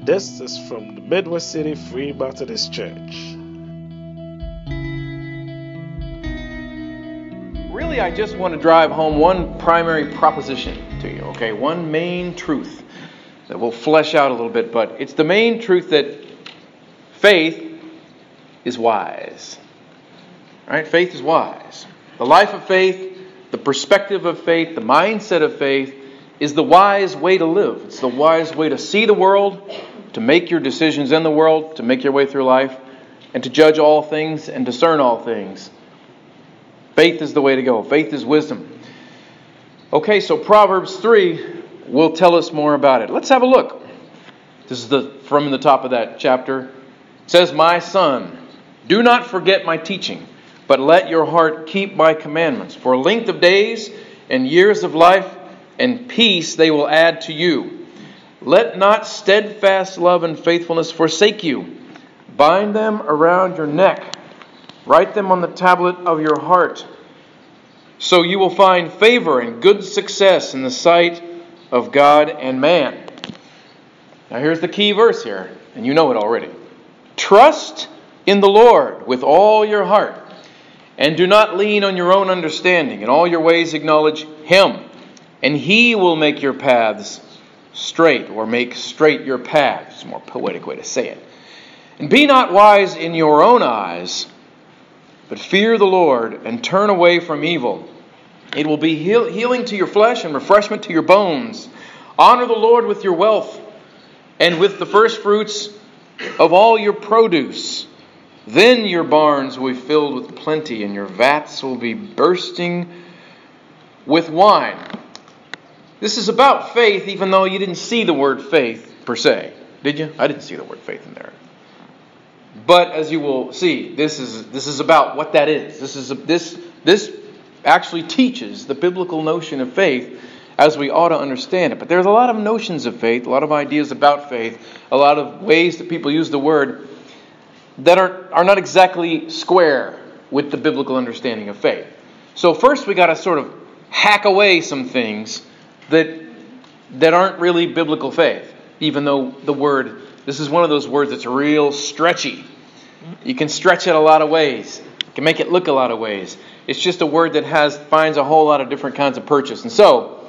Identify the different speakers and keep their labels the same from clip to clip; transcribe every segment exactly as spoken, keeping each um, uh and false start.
Speaker 1: This is from the Midwest City Free Methodist Church.
Speaker 2: Really, I just want to drive home one primary proposition to you, okay? One main truth that we'll flesh out a little bit, but it's the main truth that faith is wise. All right? Faith is wise. The life of faith, the perspective of faith, the mindset of faith is the wise way to live. It's the wise way to see the world, to make your decisions in the world, to make your way through life, and to judge all things and discern all things. Faith is the way to go. Faith is wisdom. Okay, so Proverbs three will tell us more about it. Let's have a look. This is the from the top of that chapter. It says, "My son, do not forget my teaching, but let your heart keep my commandments. For length of days and years of life and peace they will add to you. Let not steadfast love and faithfulness forsake you. Bind them around your neck. Write them on the tablet of your heart. So you will find favor and good success in the sight of God and man." Now here's the key verse here, and you know it already. "Trust in the Lord with all your heart, and do not lean on your own understanding. In all your ways acknowledge Him, and He will make your paths straight," or make straight your paths. It's a more poetic way to say it. "And be not wise in your own eyes, but fear the Lord and turn away from evil. It will be heal- healing to your flesh and refreshment to your bones. Honor the Lord with your wealth and with the first fruits of all your produce. Then your barns will be filled with plenty and your vats will be bursting with wine." This is about faith, even though you didn't see the word faith per se. Did you? I didn't see the word faith in there. But as you will see, this is this is about what that is. This is a, this this actually teaches the biblical notion of faith as we ought to understand it. But there's a lot of notions of faith, a lot of ideas about faith, a lot of ways that people use the word that are are not exactly square with the biblical understanding of faith. So first we got to sort of hack away some things that that aren't really biblical faith, even though the word, this is one of those words that's real stretchy. You can stretch it a lot of ways. You can make it look a lot of ways. It's just a word that has finds a whole lot of different kinds of purchase. And so,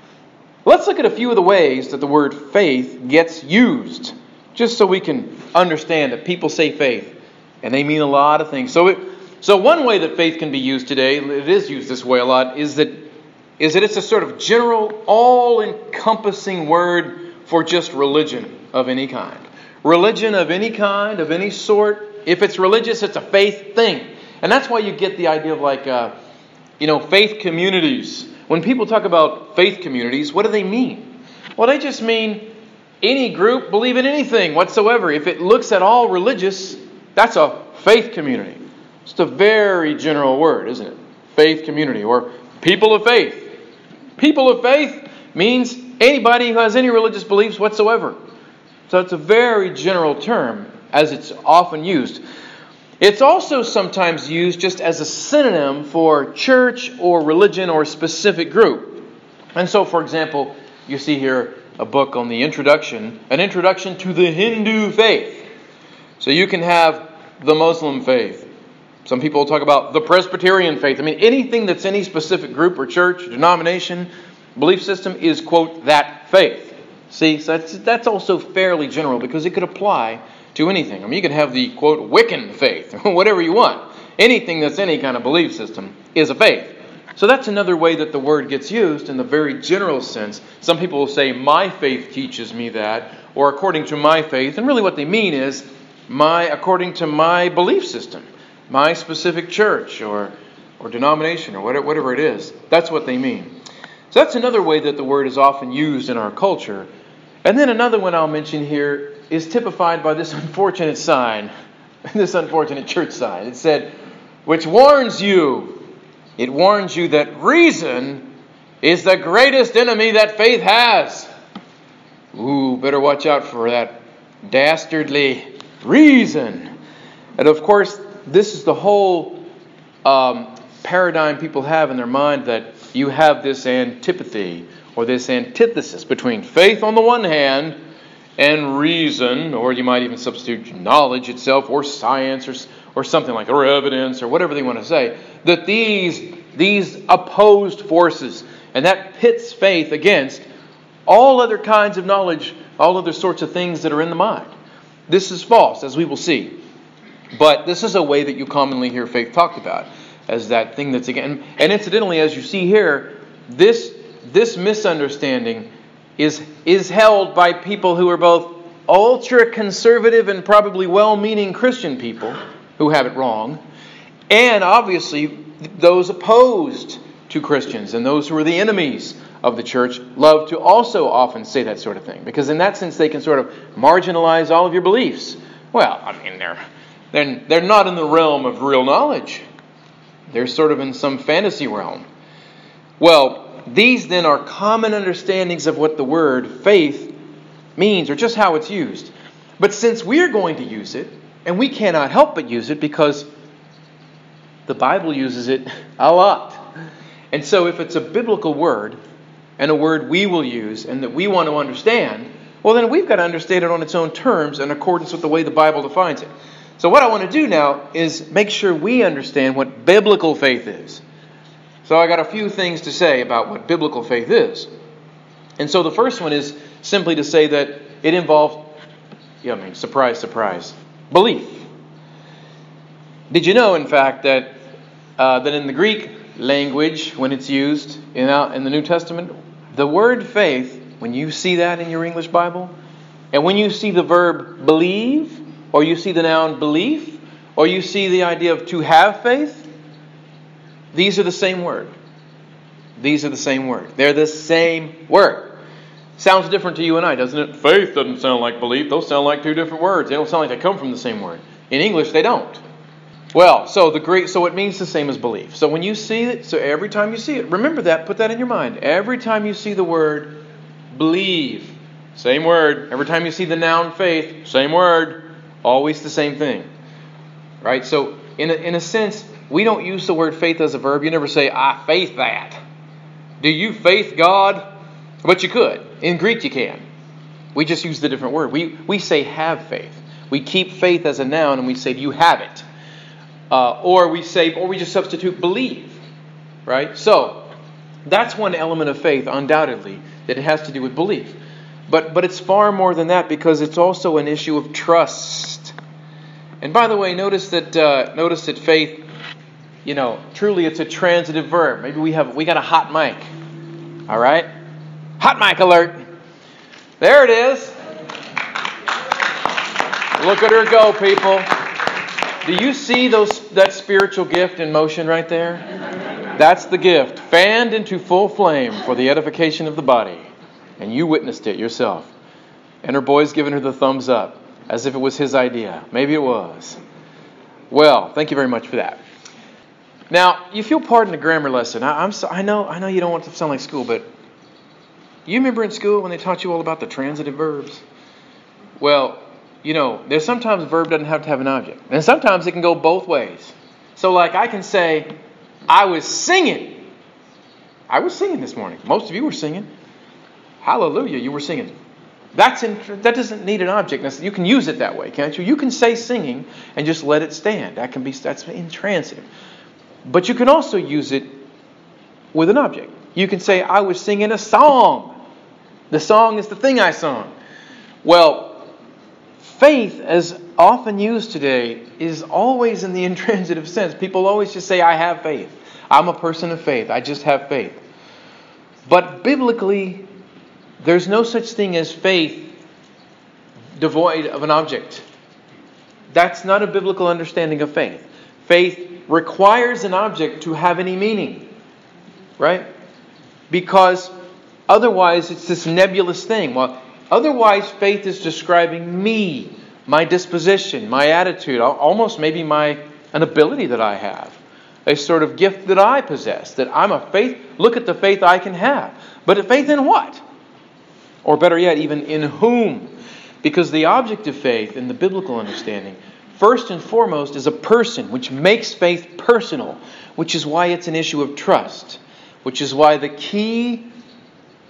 Speaker 2: let's look at a few of the ways that the word faith gets used, just so we can understand that people say faith, and they mean a lot of things. So, it, so one way that faith can be used today, it is used this way a lot, is that is that it's a sort of general, all-encompassing word for just religion of any kind. Religion of any kind, of any sort. If it's religious, it's a faith thing. And that's why you get the idea of like, uh, you know, faith communities. When people talk about faith communities, what do they mean? Well, they just mean any group believe in anything whatsoever. If it looks at all religious, that's a faith community. It's a very general word, isn't it? Faith community, or people of faith. People of faith means anybody who has any religious beliefs whatsoever. So it's a very general term as it's often used. It's also sometimes used just as a synonym for church or religion or specific group. And so, for example, you see here a book on the introduction, an introduction to the Hindu faith. So you can have the Muslim faith. Some people talk about the Presbyterian faith. I mean, anything that's any specific group or church, denomination, belief system is, quote, that faith. See, so that's, that's also fairly general because it could apply to anything. I mean, you could have the, quote, Wiccan faith, whatever you want. Anything that's any kind of belief system is a faith. So that's another way that the word gets used in the very general sense. Some people will say, my faith teaches me that, or according to my faith. And really what they mean is, my according to my belief system, my specific church or or denomination or whatever, whatever it is. That's what they mean. So that's another way that the word is often used in our culture. And then another one I'll mention here is typified by this unfortunate sign, this unfortunate church sign. It said, which warns you, it warns you that reason is the greatest enemy that faith has. Ooh, better watch out for that dastardly reason. And of course, this is the whole um, paradigm people have in their mind, that you have this antipathy or this antithesis between faith on the one hand and reason, or you might even substitute knowledge itself, or science, or, or something like, or evidence, or whatever they want to say, that these, these opposed forces, and that pits faith against all other kinds of knowledge, all other sorts of things that are in the mind. This is false, as we will see. But this is a way that you commonly hear faith talked about, as that thing that's again. And incidentally, as you see here, this this misunderstanding is is held by people who are both ultra-conservative and probably well-meaning Christian people who have it wrong, and obviously those opposed to Christians and those who are the enemies of the church love to also often say that sort of thing, because in that sense they can sort of marginalize all of your beliefs. Well, I mean, they're they're, they're not in the realm of real knowledge. They're sort of in some fantasy realm. Well, these then are common understandings of what the word faith means, or just how it's used. But since we're going to use it, and we cannot help but use it because the Bible uses it a lot. And so if it's a biblical word, and a word we will use, and that we want to understand, well then we've got to understand it on its own terms in accordance with the way the Bible defines it. So what I want to do now is make sure we understand what biblical faith is. So I got a few things to say about what biblical faith is. And so the first one is simply to say that it involves, yeah, I mean, surprise, surprise, belief. Did you know, in fact, that uh, that in the Greek language, when it's used in, uh, in the New Testament, the word faith, when you see that in your English Bible, and when you see the verb believe, or you see the noun belief, or you see the idea of to have faith, these are the same word. These are the same word. They're the same word. Sounds different to you and I, doesn't it? Faith doesn't sound like belief. Those sound like two different words. They don't sound like they come from the same word. In English, they don't. Well, so the Greek, so it means the same as belief. So when you see it, so every time you see it, remember that, put that in your mind. Every time you see the word believe, same word. Every time you see the noun faith, same word. Always the same thing. Right? So in a, in a sense, we don't use the word faith as a verb. You never say, I faith that. Do you faith God? But you could. In Greek you can. We just use the different word. We, we say have faith. We keep faith as a noun and we say, do you have it? Uh, or we say, or we just substitute believe, right? So that's one element of faith, undoubtedly, that it has to do with belief. But but it's far more than that, because it's also an issue of trust. And by the way, notice that uh, notice that faith, you know, truly it's a transitive verb. Maybe we have we got a hot mic, all right? Hot mic alert! There it is. Look at her go, people. Do you see those that spiritual gift in motion right there? That's the gift, fanned into full flame for the edification of the body. And you witnessed it yourself. And her boy's giving her the thumbs up, as if it was his idea. Maybe it was. Well, thank you very much for that. Now, if you'll pardon the grammar lesson, I, I'm so, I know I know you don't want it to sound like school, but you remember in school when they taught you all about the transitive verbs? Well, you know, there's sometimes a verb doesn't have to have an object. And sometimes it can go both ways. So like I can say, I was singing. I was singing this morning. Most of you were singing. Hallelujah, you were singing. That's in, that doesn't need an object. You can use it that way, can't you? You can say singing and just let it stand. That can be that's intransitive. But you can also use it with an object. You can say, I was singing a song. The song is the thing I sung. Well, faith, as often used today, is always in the intransitive sense. People always just say, I have faith. I'm a person of faith. I just have faith. But biblically, there's no such thing as faith devoid of an object. That's not a biblical understanding of faith. Faith requires an object to have any meaning. Right? Because otherwise it's this nebulous thing. Well, otherwise faith is describing me, my disposition, my attitude, almost maybe my an ability that I have. A sort of gift that I possess. That I'm a faith, look at the faith I can have. But a faith in what? Or better yet, even in whom? Because the object of faith in the biblical understanding, first and foremost, is a person, which makes faith personal, which is why it's an issue of trust, which is why the key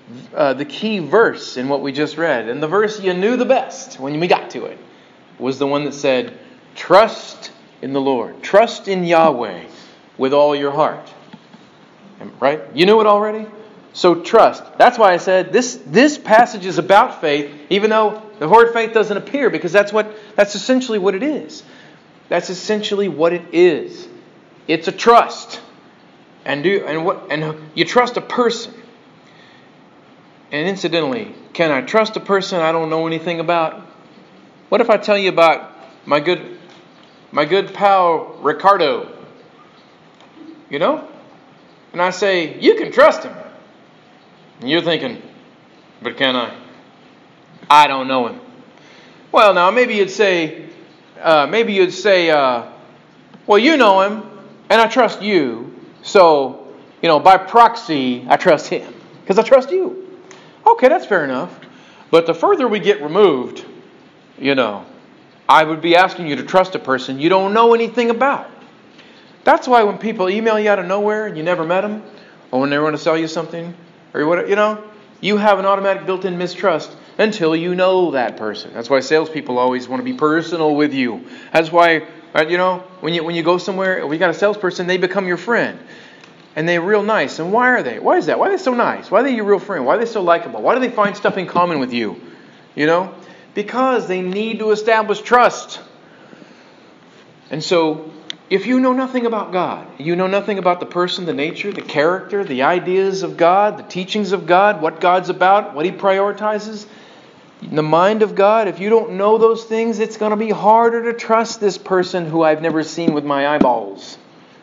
Speaker 2: uh, the key verse in what we just read, and the verse you knew the best when we got to it, was the one that said, trust in the Lord. Trust in Yahweh with all your heart. Right? You knew it already? So trust. That's why I said this, this passage is about faith, even though the word faith doesn't appear, because that's what that's essentially what it is. That's essentially what it is. It's a trust. And do and what and you trust a person. And incidentally, can I trust a person I don't know anything about? What if I tell you about my good my good pal Ricardo? You know? And I say, you can trust him. And you're thinking, but can I? I don't know him. Well, now maybe you'd say, uh, maybe you'd say, uh, well, you know him, and I trust you. So, you know, by proxy, I trust him because I trust you. Okay, that's fair enough. But the further we get removed, you know, I would be asking you to trust a person you don't know anything about. That's why when people email you out of nowhere and you never met them, or when they want to sell you something, or what, you know, you have an automatic built-in mistrust until you know that person. That's why salespeople always want to be personal with you. That's why, you know, when you when you go somewhere, we got a salesperson, they become your friend. And they're real nice. And why are they? Why is that? Why are they so nice? Why are they your real friend? Why are they so likable? Why do they find stuff in common with you? You know? Because they need to establish trust. And so, if you know nothing about God, you know nothing about the person, the nature, the character, the ideas of God, the teachings of God, what God's about, what He prioritizes, the mind of God, if you don't know those things, it's going to be harder to trust this person who I've never seen with my eyeballs.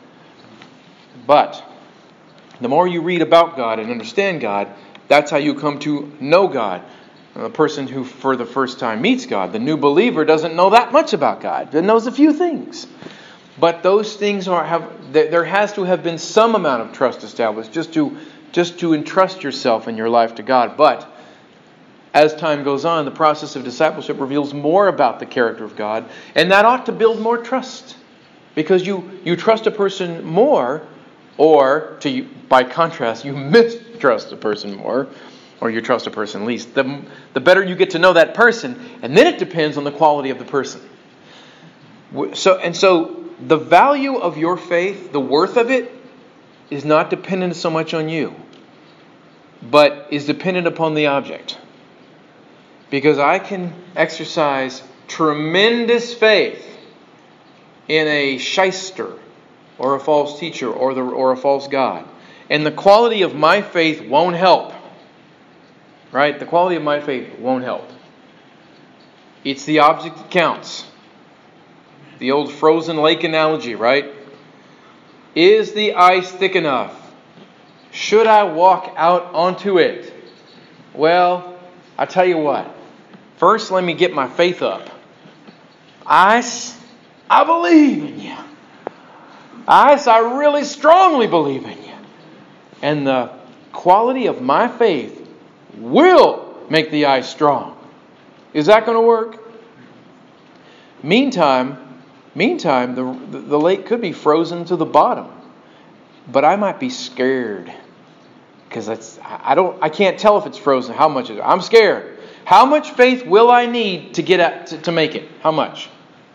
Speaker 2: But the more you read about God and understand God, that's how you come to know God. A person who for the first time meets God, the new believer, doesn't know that much about God. It knows a few things. But those things are have there has to have been some amount of trust established just to just to entrust yourself and your life to God. But as time goes on, the process of discipleship reveals more about the character of God, and that ought to build more trust. Because you, you trust a person more, or to by contrast, you mistrust a person more, or you trust a person least. The, the better you get to know that person, and then it depends on the quality of the person. So and so the value of your faith, the worth of it, is not dependent so much on you, but is dependent upon the object. Because I can exercise tremendous faith in a shyster or a false teacher or the or a false god, and the quality of my faith won't help. Right? The quality of my faith won't help. It's the object that counts. The old frozen lake analogy, right? Is the ice thick enough? Should I walk out onto it? Well, I tell you what. First, let me get my faith up. Ice, I believe in you. Ice, I really strongly believe in you. And the quality of my faith will make the ice strong. Is that going to work? Meantime, meantime, the, the lake could be frozen to the bottom, but I might be scared because it's I don't I can't tell if it's frozen. How much is it? I'm scared. How much faith will I need to get at, to, to make it? How much?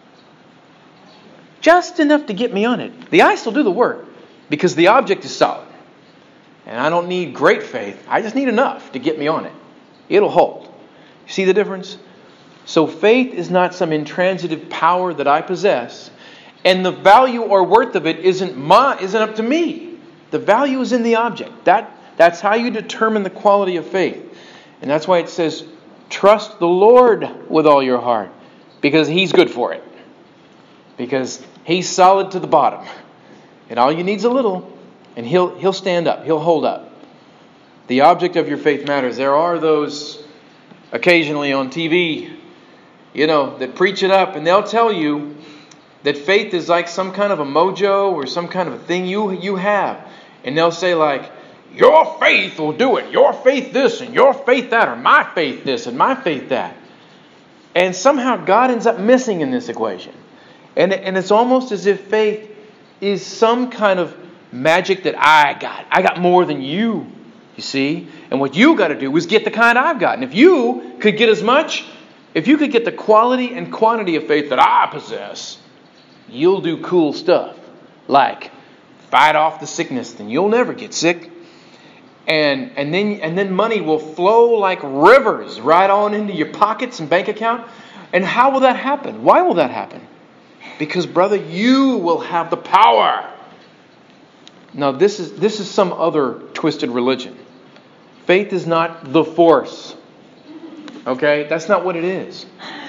Speaker 2: Just enough to get me on it. The ice will do the work because the object is solid. And I don't need great faith. I just need enough to get me on it. It'll hold. See the difference? So faith is not some intransitive power that I possess. And the value or worth of it isn't my, isn't up to me. The value is in the object. That, that's how you determine the quality of faith. And that's why it says, trust the Lord with all your heart. Because He's good for it. Because He's solid to the bottom. And all you need is a little. And He'll He'll stand up. He'll hold up. The object of your faith matters. There are those occasionally on T V, you know, that preach it up. And they'll tell you that faith is like some kind of a mojo or some kind of a thing you you have. And they'll say like, your faith will do it. Your faith this and your faith that, or my faith this and my faith that. And somehow God ends up missing in this equation. And, and it's almost as if faith is some kind of magic that I got. I got more than you. You see? And what you got to do is get the kind I've got. And if you could get as much, if you could get the quality and quantity of faith that I possess, you'll do cool stuff. Like fight off the sickness, then you'll never get sick. And and then and then money will flow like rivers right on into your pockets and bank account. And how will that happen? Why will that happen? Because, brother, you will have the power. Now, this is this is some other twisted religion. Faith is not the force. Okay? That's not what it is.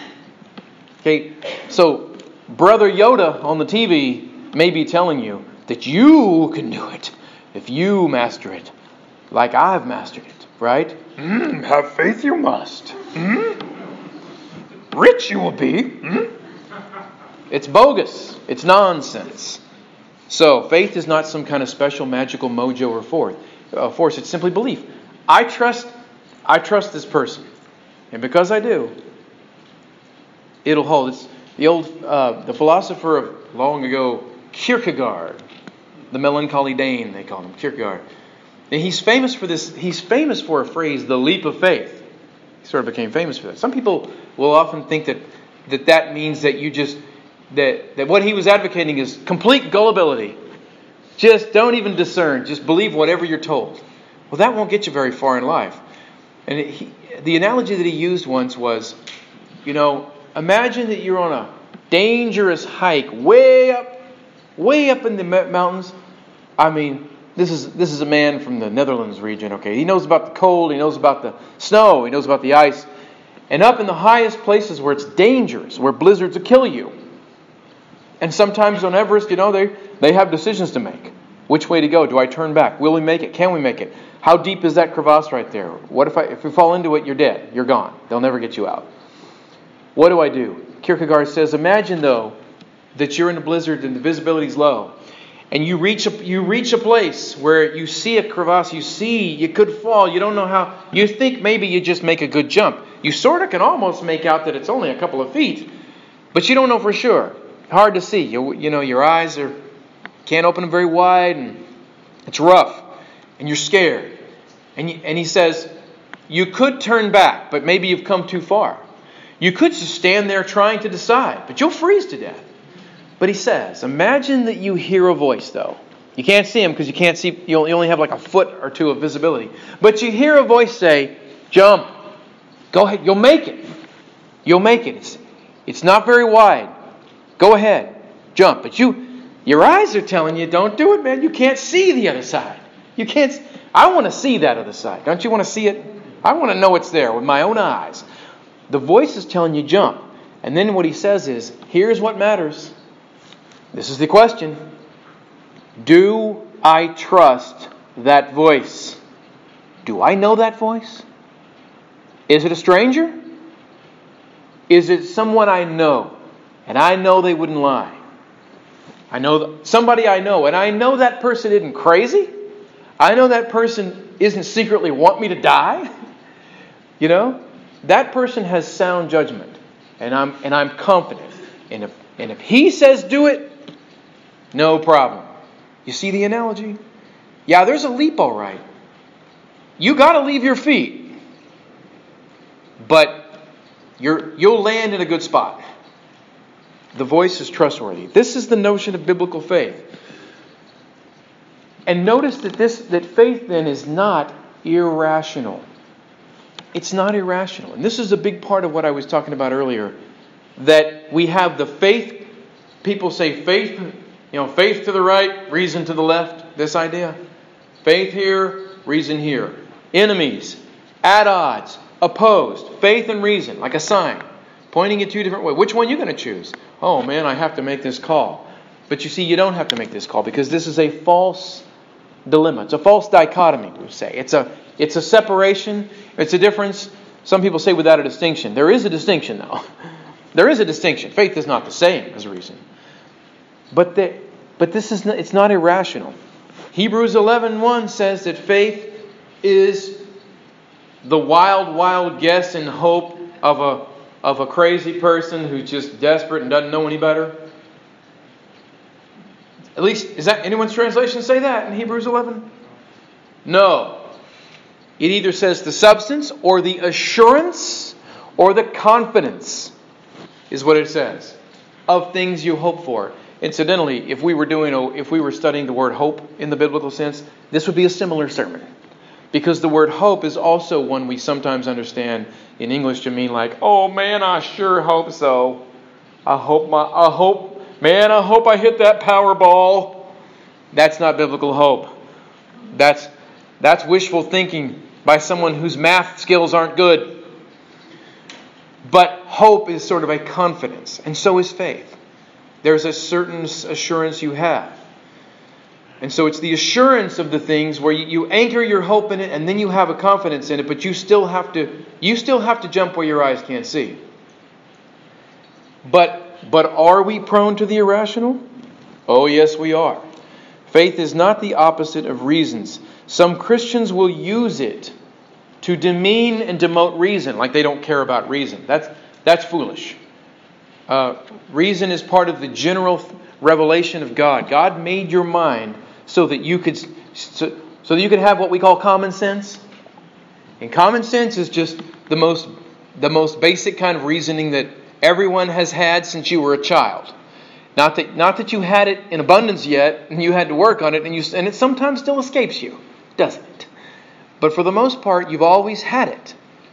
Speaker 2: Okay? So, Brother Yoda on the T V may be telling you that you can do it if you master it like I've mastered it, right?
Speaker 3: Mm, have faith you must. Mm? Rich you will be. Mm?
Speaker 2: It's bogus. It's nonsense. So, faith is not some kind of special magical mojo or force. Uh, force. It's simply belief. I trust. I trust this person, and because I do, it'll hold. It's the old, uh, the philosopher of long ago, Kierkegaard, the melancholy Dane, they called him Kierkegaard. And he's famous for this. He's famous for a phrase, the leap of faith. He sort of became famous for that. Some people will often think that that, that means that you just that that what he was advocating is complete gullibility. Just don't even discern. Just believe whatever you're told. Well, that won't get you very far in life. And it, he, the analogy that he used once was, you know, imagine that you're on a dangerous hike way up, way up in the mountains. I mean, this is this is a man from the Netherlands region. Okay, he knows about the cold. He knows about the snow. He knows about the ice. And up in the highest places where it's dangerous, where blizzards will kill you. And sometimes on Everest, you know, they, they have decisions to make. Which way to go? Do I turn back? Will we make it? Can we make it? How deep is that crevasse right there? What if I if we fall into it, you're dead. You're gone. They'll never get you out. What do I do? Kierkegaard says, imagine though that you're in a blizzard and the visibility's low. And you reach a, you reach a place where you see a crevasse, you see you could fall, you don't know how. You think maybe you just make a good jump. You sort of can almost make out that it's only a couple of feet, but you don't know for sure. Hard to see. You, you know, your eyes are can't open them very wide, and it's rough, and you're scared. And you, and he says, you could turn back, but maybe you've come too far. You could just stand there trying to decide, but you'll freeze to death. But he says, imagine that you hear a voice, though. You can't see him because you can't see. You only have like a foot or two of visibility. But you hear a voice say, "Jump! Go ahead. You'll make it. You'll make it. It's it's not very wide. Go ahead, jump." But you, your eyes are telling you, "Don't do it, man. You can't see the other side. You can't. I want to see that other side. Don't you want to see it? I want to know it's there with my own eyes." The voice is telling you, "Jump." And then what he says is, "Here's what matters." This is the question. Do I trust that voice? Do I know that voice? Is it a stranger? Is it someone I know? And I know they wouldn't lie. I know somebody I know, and I know that person isn't crazy. I know that person isn't secretly want me to die. You know? That person has sound judgment. And I'm and I'm confident. And if and if he says do it, no problem. You see the analogy? Yeah, there's a leap, all right. You got to leave your feet. But you're, you'll land in a good spot. The voice is trustworthy. This is the notion of biblical faith. And notice that this that faith then is not irrational. It's not irrational. And this is a big part of what I was talking about earlier. That we have the faith. People say faith, you know, faith to the right, reason to the left. This idea. Faith here, reason here. Enemies, at odds, opposed. Faith and reason, like a sign, pointing in two different ways. Which one are you going to choose? Oh man, I have to make this call. But you see, you don't have to make this call because this is a false dilemma. It's a false dichotomy, we say. It's a it's a separation. It's a difference. Some people say without a distinction. There is a distinction, though. There is a distinction. Faith is not the same as reason. But the, but this is not, it's not irrational. Hebrews eleven one says that faith is the wild, wild guess and hope of a of a crazy person who's just desperate and doesn't know any better. At least, is that anyone's translation say that in Hebrews eleven? No. It either says the substance or the assurance or the confidence is what it says of things you hope for. Incidentally, if we were doing a, if we were studying the word hope in the biblical sense, this would be a similar sermon. Because the word hope is also one we sometimes understand in English to mean like, oh man, I sure hope so. I hope my I hope man, I hope I hit that Powerball. That's not biblical hope. That's that's wishful thinking by someone whose math skills aren't good. But hope is sort of a confidence, and so is faith. There's a certain assurance you have. And so it's the assurance of the things where you, you anchor your hope in it, and then you have a confidence in it, but you still have to you still have to jump where your eyes can't see. But but are we prone to the irrational? Oh yes, we are. Faith is not the opposite of reasons. Some Christians will use it to demean and demote reason, like they don't care about reason. That's that's foolish. Uh, reason is part of the general revelation of God. God made your mind so that you could so, so that you could have what we call common sense. And common sense is just the most the most basic kind of reasoning that everyone has had since you were a child. Not that not that you had it in abundance yet, and you had to work on it, and you and it sometimes still escapes you, doesn't it? But for the most part, you've always had it.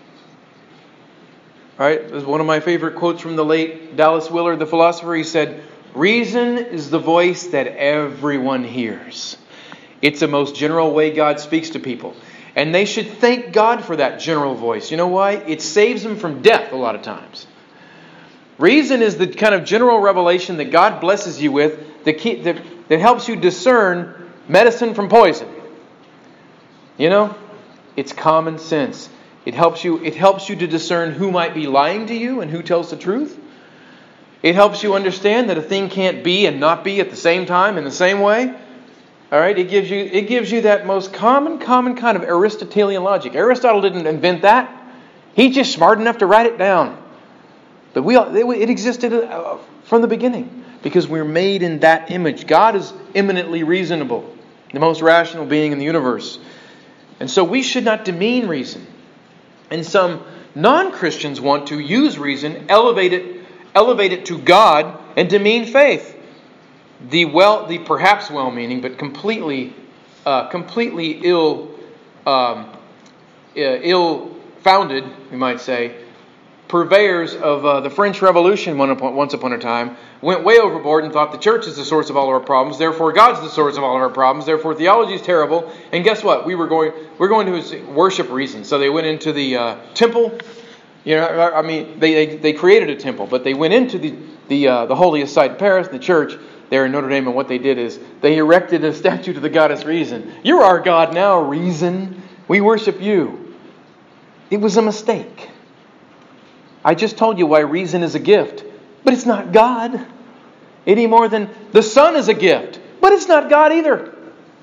Speaker 2: All right, there's one of my favorite quotes from the late Dallas Willard, the philosopher. He said, "Reason is the voice that everyone hears. It's the most general way God speaks to people. And they should thank God for that general voice. You know why? It saves them from death a lot of times. Reason is the kind of general revelation that God blesses you with that, keep, that, that helps you discern medicine from poison. You know, it's common sense. It helps you, it helps you to discern who might be lying to you and who tells the truth. It helps you understand that a thing can't be and not be at the same time in the same way. All right, it gives you it gives you that most common, common kind of Aristotelian logic. Aristotle didn't invent that. He's just smart enough to write it down. But we it existed from the beginning because we're made in that image. God is eminently reasonable, the most rational being in the universe. And so we should not demean reason. And some non-Christians want to use reason, elevate it, elevate it to God, and demean faith. The well, the perhaps well-meaning, but completely, uh, completely ill, um, ill-founded, we might say, purveyors of uh, the French Revolution once upon a time went way overboard and thought the church is the source of all of our problems. Therefore, God's the source of all of our problems. Therefore, theology is terrible. And guess what? We were going, we're going to worship reason. So they went into the uh, temple. You know, I mean, they, they they created a temple, but they went into the the uh, the holiest site in Paris, the church there in Notre Dame, and what they did is they erected a statue to the goddess Reason. You're our God now, Reason. We worship you. It was a mistake. I just told you why reason is a gift, but it's not God. Any more than the sun is a gift, but it's not God either.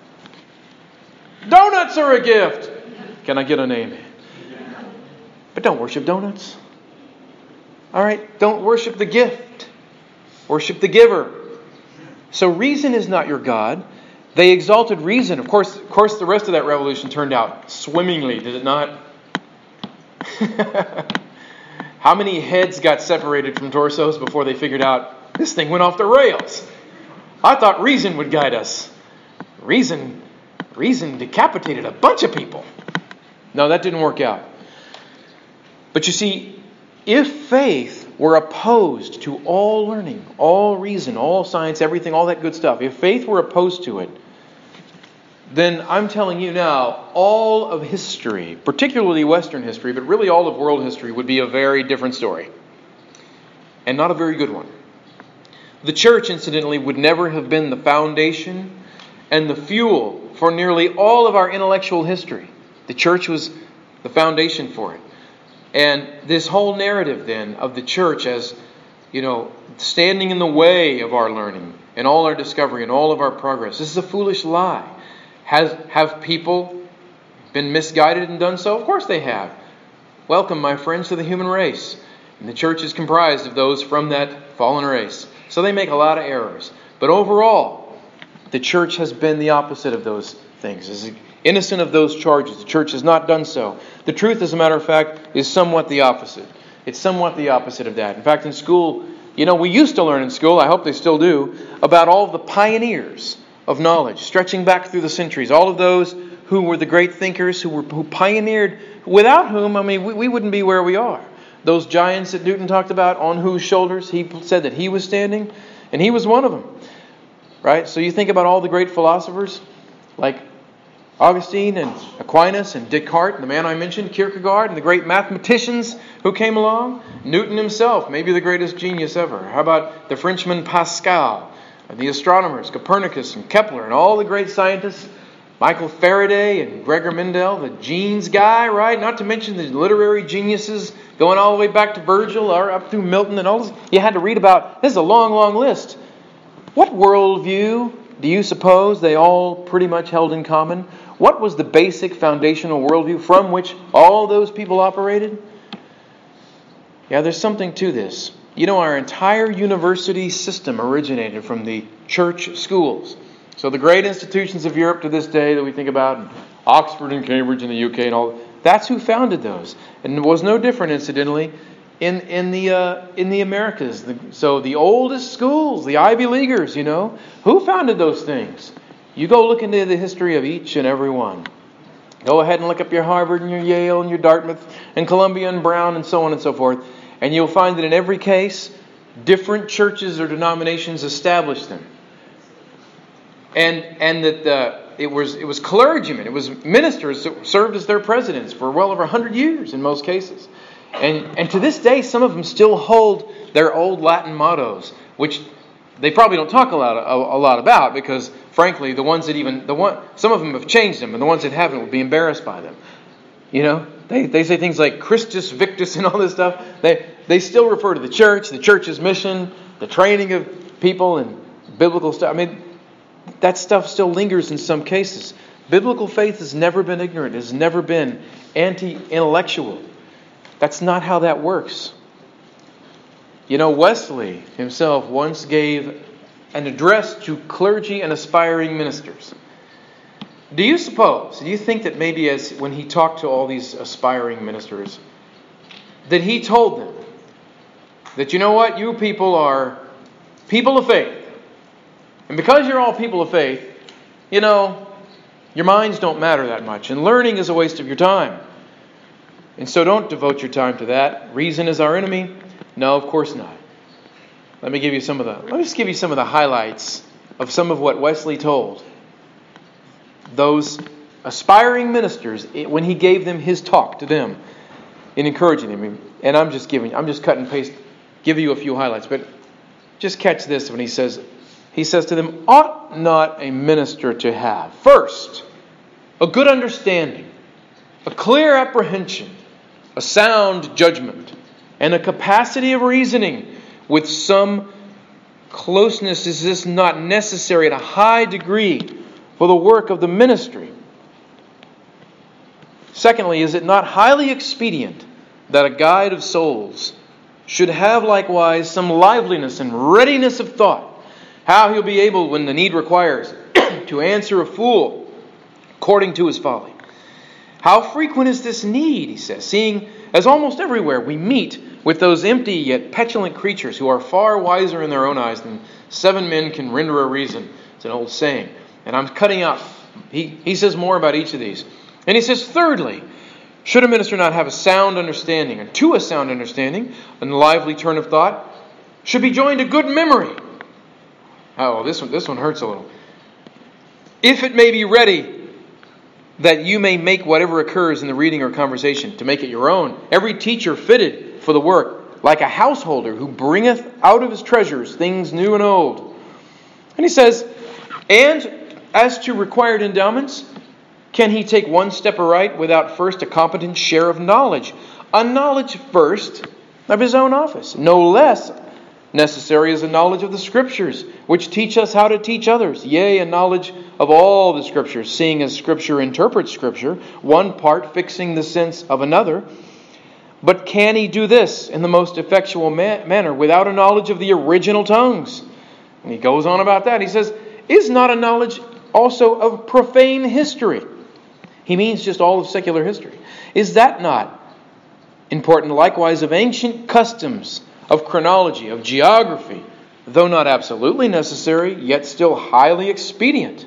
Speaker 2: Donuts are a gift. Can I get an amen? But don't worship donuts. All right? Don't worship the gift. Worship the giver. So reason is not your God. They exalted reason. Of course, of course, the rest of that revolution turned out swimmingly, did it not? How many heads got separated from torsos before they figured out this thing went off the rails? I thought reason would guide us. Reason, reason decapitated a bunch of people. No, that didn't work out. But you see, if faith were opposed to all learning, all reason, all science, everything, all that good stuff, if faith were opposed to it, then I'm telling you now, all of history, particularly Western history, but really all of world history, would be a very different story. And not a very good one. The church, incidentally, would never have been the foundation and the fuel for nearly all of our intellectual history. The church was the foundation for it. And this whole narrative then of the church as, you know, standing in the way of our learning and all our discovery and all of our progress, this is a foolish lie. Has have people been misguided and done so? Of course they have. Welcome, my friends, to the human race. And the church is comprised of those from that fallen race. So they make a lot of errors. But overall, the church has been the opposite of those things, is innocent of those charges. The church has not done so. The truth, as a matter of fact, is somewhat the opposite. It's somewhat the opposite of that. In fact, in school, you know, we used to learn in school, I hope they still do, about all of the pioneers of knowledge, stretching back through the centuries. All of those who were the great thinkers, who were who pioneered, without whom, I mean, we, we wouldn't be where we are. Those giants that Newton talked about, on whose shoulders he said that he was standing, and he was one of them. Right? So you think about all the great philosophers, like Augustine and Aquinas and Descartes, the man I mentioned, Kierkegaard, and the great mathematicians who came along. Newton himself, maybe the greatest genius ever. How about the Frenchman Pascal, the astronomers, Copernicus and Kepler, and all the great scientists, Michael Faraday and Gregor Mendel, the genes guy, right? Not to mention the literary geniuses going all the way back to Virgil or up through Milton and all this. You had to read about, this is a long, long list. What worldview do you suppose they all pretty much held in common? What was the basic foundational worldview from which all those people operated? Yeah, there's something to this. You know, our entire university system originated from the church schools. So the great institutions of Europe to this day that we think about, Oxford and Cambridge in the U K and all, that's who founded those. And it was no different, incidentally, in in the uh, in the Americas. The, so the oldest schools, the Ivy Leaguers, you know, who founded those things? You go look into the history of each and every one. Go ahead and look up your Harvard and your Yale and your Dartmouth and Columbia and Brown and so on and so forth. And you'll find that in every case, different churches or denominations established them. And and that uh, it was it was clergymen, it was ministers that served as their presidents for well over one hundred years in most cases. And and to this day, some of them still hold their old Latin mottos, which they probably don't talk a lot a, a lot about, because frankly, the ones that even the one some of them have changed them, and the ones that haven't will be embarrassed by them. You know, they they say things like Christus Victus and all this stuff. They they still refer to the church, the church's mission, the training of people, and biblical stuff. I mean, that stuff still lingers in some cases. Biblical faith has never been ignorant. It has never been anti-intellectual. That's not how that works. You know, Wesley himself once gave an address to clergy and aspiring ministers. Do you suppose, do you think that maybe as when he talked to all these aspiring ministers, that he told them that, you know what, you people are people of faith. And because you're all people of faith, you know, your minds don't matter that much. And learning is a waste of your time. And so don't devote your time to that. Reason is our enemy. No, of course not. Let me give you some of the, let me just give you some of the highlights of some of what Wesley told those aspiring ministers when he gave them his talk to them in encouraging them. And I'm just giving, I'm just cut and paste, give you a few highlights. But just catch this when he says, he says to them, ought not a minister to have, first, a good understanding, a clear apprehension, a sound judgment, and a capacity of reasoning with some closeness? Is this not necessary at a high degree for the work of the ministry? Secondly, is it not highly expedient that a guide of souls should have likewise some liveliness and readiness of thought, how he'll be able, when the need requires, to answer a fool according to his folly? How frequent is this need, he says, seeing as almost everywhere we meet with those empty yet petulant creatures who are far wiser in their own eyes than seven men can render a reason. It's an old saying. And I'm cutting out. He, he says more about each of these. And he says, thirdly, should a minister not have a sound understanding, and to a sound understanding, a lively turn of thought, should be joined a good memory. Oh, this one, this one hurts a little. If it may be ready, that you may make whatever occurs in the reading or conversation, to make it your own. Every teacher fitted for the work, like a householder who bringeth out of his treasures things new and old. And he says, and as to required endowments, can he take one step aright without first a competent share of knowledge? A knowledge first of his own office. No less necessary is a knowledge of the Scriptures, which teach us how to teach others. Yea, a knowledge of all the Scriptures, seeing as Scripture interprets Scripture, one part fixing the sense of another. But can he do this in the most effectual ma- manner without a knowledge of the original tongues? And he goes on about that. He says, is not a knowledge also of profane history. He means just all of secular history. Is that not important? Likewise, of ancient customs, of chronology, of geography, though not absolutely necessary, yet still highly expedient.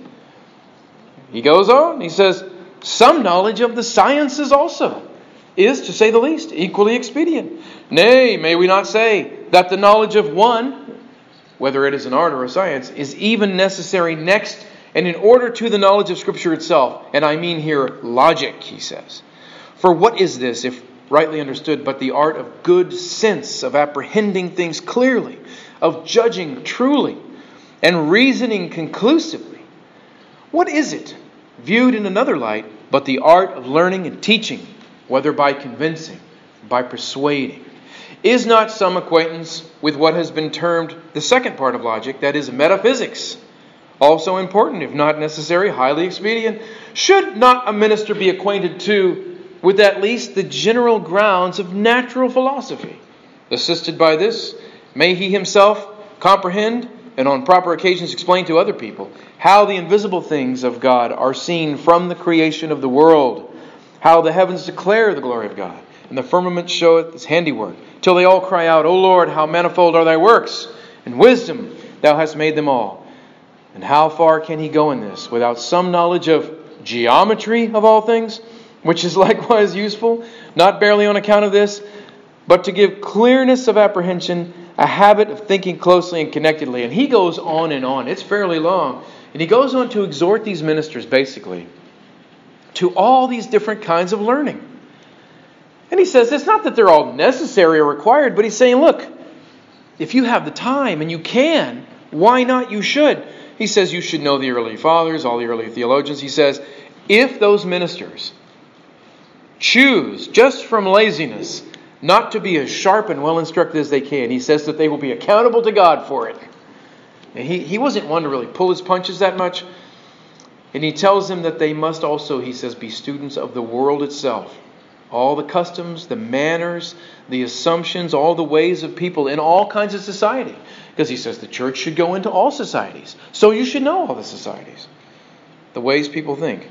Speaker 2: He goes on, he says, some knowledge of the sciences also is, to say the least, equally expedient. Nay, may we not say that the knowledge of one, whether it is an art or a science, is even necessary next and in order to the knowledge of Scripture itself. And I mean here logic, he says. For what is this, if rightly understood, but the art of good sense, of apprehending things clearly, of judging truly, and reasoning conclusively? What is it, viewed in another light, but the art of learning and teaching, whether by convincing, by persuading? Is not some acquaintance with what has been termed the second part of logic, that is, metaphysics, also important, if not necessary, highly expedient? Should not a minister be acquainted too with at least the general grounds of natural philosophy? Assisted by this, may he himself comprehend and on proper occasions explain to other people how the invisible things of God are seen from the creation of the world, how the heavens declare the glory of God, and the firmament showeth his handiwork, till they all cry out, O Lord, how manifold are thy works, and wisdom thou hast made them all. And how far can he go in this without some knowledge of geometry of all things, which is likewise useful, not barely on account of this, but to give clearness of apprehension, a habit of thinking closely and connectedly? And he goes on and on. It's fairly long. And he goes on to exhort these ministers, basically, to all these different kinds of learning. And he says, it's not that they're all necessary or required, but he's saying, look, if you have the time and you can, why not? You should. He says you should know the early fathers, all the early theologians. He says, if those ministers choose, just from laziness, not to be as sharp and well instructed as they can, he says that they will be accountable to God for it. And he, he wasn't one to really pull his punches that much. And he tells them that they must also, he says, be students of the world itself. All the customs, the manners, the assumptions, all the ways of people in all kinds of society. Because he says the church should go into all societies. So you should know all the societies. The ways people think.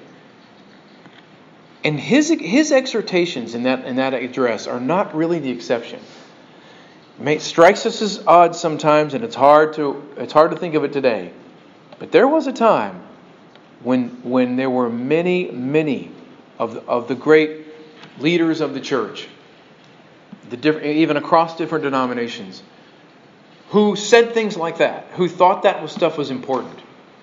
Speaker 2: And his his exhortations in that in that address are not really the exception. It strikes us as odd sometimes, and it's hard to it's hard to think of it today. But there was a time when when there were many, many of the, of the great leaders of the church, the different, even across different denominations, who said things like that, who thought that was stuff was important.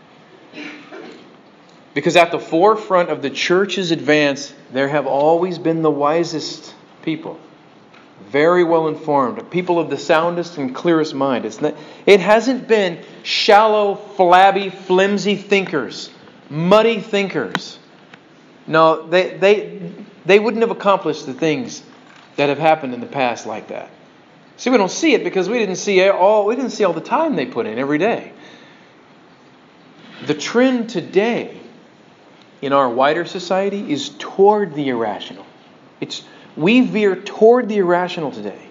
Speaker 2: Because at the forefront of the church's advance, there have always been the wisest people, very well informed, people of the soundest and clearest mind. It's not, it hasn't been shallow, flabby, flimsy thinkers, muddy thinkers. No, they they they wouldn't have accomplished the things that have happened in the past like that. See, we don't see it because we didn't see all we didn't see all the time they put in every day. The trend today in our wider society is toward the irrational. It's we veer toward the irrational today.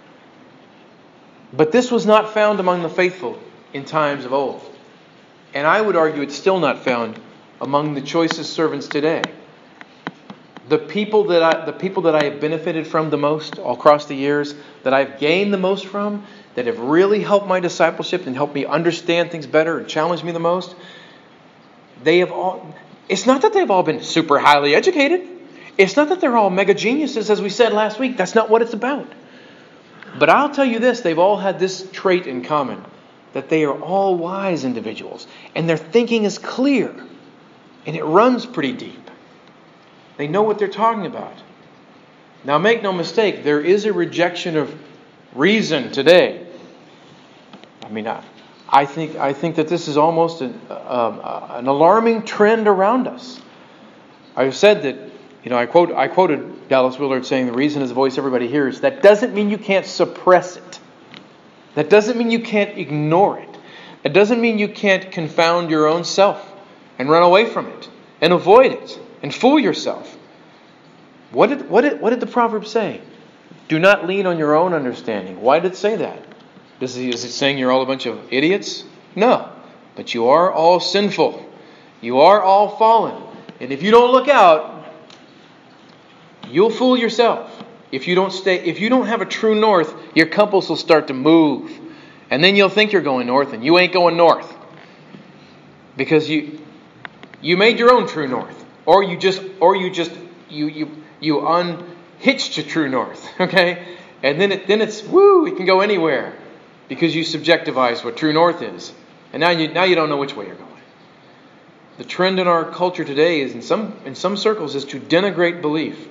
Speaker 2: But this was not found among the faithful in times of old. And I would argue it's still not found among the choicest servants today. The people that I, the people that I have benefited from the most all across the years, that I've gained the most from, that have really helped my discipleship and helped me understand things better and challenged me the most, they have all. It's not that they've all been super highly educated. It's not that they're all mega geniuses, as we said last week. That's not what it's about. But I'll tell you this, they've all had this trait in common, that they are all wise individuals, and their thinking is clear, and it runs pretty deep. They know what they're talking about. Now, make no mistake, there is a rejection of reason today. I mean, I, I think I think that this is almost an, uh, an alarming trend around us. I've said that, you know, I quote I quoted Dallas Willard saying, "The reason is the voice everybody hears." That doesn't mean you can't suppress it. That doesn't mean you can't ignore it. It doesn't mean you can't confound your own self and run away from it and avoid it and fool yourself. What did what did what did the proverb say? Do not lean on your own understanding. Why did it say that? Is it saying you're all a bunch of idiots? No. But you are all sinful. You are all fallen. And if you don't look out, you'll fool yourself. If you don't stay, if you don't have a true north, your compass will start to move. And then you'll think you're going north, and you ain't going north. Because you you made your own true north. Or you just or you just you you you unhitched your true north. Okay? And then it then it's woo, it can go anywhere. Because you subjectivize what true north is. And now you now you don't know which way you're going. The trend in our culture today is in some in some circles is to denigrate belief.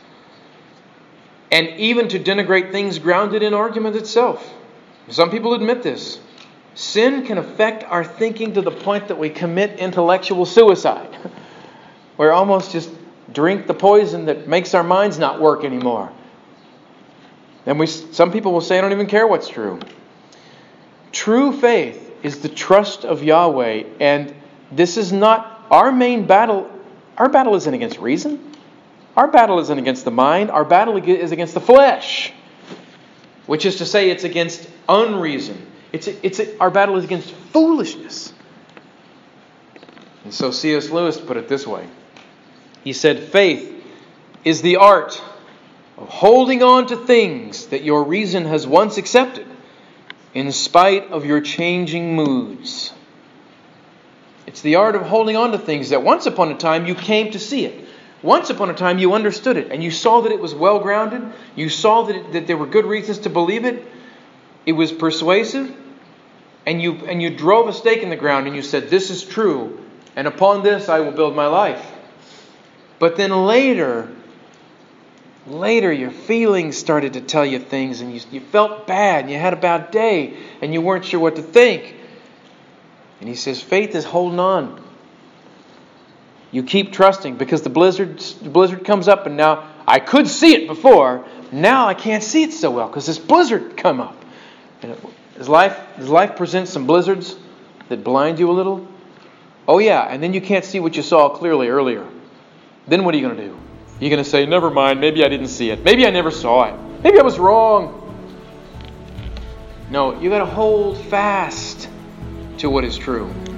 Speaker 2: And even to denigrate things grounded in argument itself. Some people admit this. Sin can affect our thinking to the point that we commit intellectual suicide. We almost just drink the poison that makes our minds not work anymore. And we, some people will say, I don't even care what's true. True faith is the trust of Yahweh. And this is not our main battle. Our battle isn't against reason. Our battle isn't against the mind. Our battle is against the flesh. Which is to say, it's against unreason. It's a, it's a, our battle is against foolishness. And so C S Lewis put it this way. He said, faith is the art of holding on to things that your reason has once accepted in spite of your changing moods. It's the art of holding on to things that once upon a time you came to see it. Once upon a time you understood it and you saw that it was well grounded. You saw that, it, that there were good reasons to believe it. It was persuasive. And you and you drove a stake in the ground and you said, this is true. And upon this I will build my life. But then later, later your feelings started to tell you things and you, you felt bad and you had a bad day and you weren't sure what to think. And he says, faith is holding on. You keep trusting because the blizzard, the blizzard comes up and now I could see it before. Now I can't see it so well because this blizzard come up. And it, does life, does life present some blizzards that blind you a little? Oh yeah, and then you can't see what you saw clearly earlier. Then what are you going to do? You're going to say, never mind, maybe I didn't see it. Maybe I never saw it. Maybe I was wrong. No, you got to hold fast to what is true.